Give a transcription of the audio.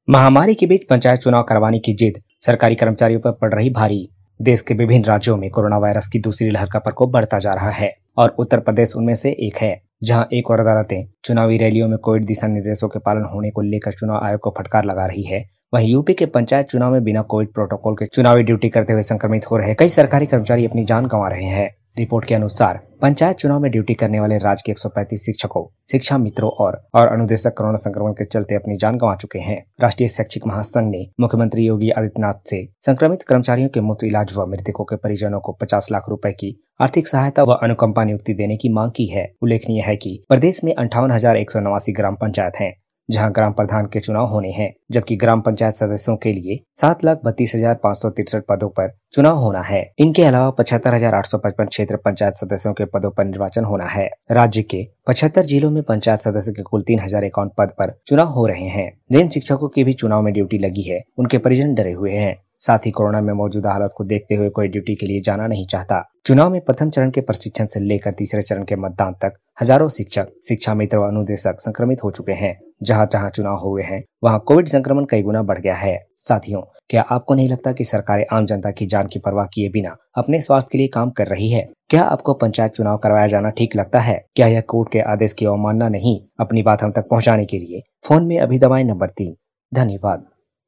महामारी के बीच पंचायत चुनाव करवाने की जिद सरकारी कर्मचारियों पर पड़ रही भारी। देश के विभिन्न राज्यों में कोरोना वायरस की दूसरी लहर का प्रकोप बढ़ता जा रहा है और उत्तर प्रदेश उनमें से एक है, जहां एक और अदालतें चुनावी रैलियों में कोविड दिशा निर्देशों के पालन होने को लेकर चुनाव आयोग को फटकार लगा रही है। वहीं यूपी के पंचायत चुनाव में बिना कोविड प्रोटोकॉल के चुनावी ड्यूटी करते हुए संक्रमित हो रहे कई सरकारी कर्मचारी अपनी जान गंवा रहे हैं। रिपोर्ट के अनुसार पंचायत चुनाव में ड्यूटी करने वाले राज्य के 135 शिक्षकों, शिक्षा मित्रों और अनुदेशक कोरोना संक्रमण के चलते अपनी जान गंवा चुके हैं। राष्ट्रीय शैक्षिक महासंघ ने मुख्यमंत्री योगी आदित्यनाथ से संक्रमित कर्मचारियों के मुफ्त इलाज व मृतकों के परिजनों को 50 लाख रुपए की आर्थिक सहायता व अनुकंपा नियुक्ति देने की मांग की है। उल्लेखनीय है कि प्रदेश में 58,189 ग्राम पंचायत हैं, जहां ग्राम प्रधान के चुनाव होने हैं, जबकि ग्राम पंचायत सदस्यों के लिए 7,32,563 पदों पर चुनाव होना है। इनके अलावा 75,855 क्षेत्र पंचायत सदस्यों के पदों पर निर्वाचन होना है। राज्य के 75 जिलों में पंचायत सदस्य के कुल 3,051 पद पर चुनाव हो रहे हैं। जिन शिक्षकों की भी चुनाव में ड्यूटी लगी है, उनके परिजन डरे हुए हैं। साथ ही कोरोना में मौजूदा हालत को देखते हुए कोई ड्यूटी के लिए जाना नहीं चाहता। चुनाव में प्रथम चरण के प्रशिक्षण से लेकर तीसरे चरण के मतदान तक हजारों शिक्षक, शिक्षा मित्र व अनुदेशक संक्रमित हो चुके हैं। जहां जहां चुनाव हुए हैं, वहां कोविड संक्रमण कई गुना बढ़ गया है। साथियों, क्या आपको नहीं लगता कि सरकारें आम जनता की जान की परवाह किए बिना अपने स्वास्थ्य के लिए काम कर रही है? क्या आपको पंचायत चुनाव करवाया जाना ठीक लगता है? क्या यह कोर्ट के आदेश की अवमानना नहीं? अपनी बात हम तक पहुँचाने के लिए फोन में अभी दबाएं नंबर 3। धन्यवाद।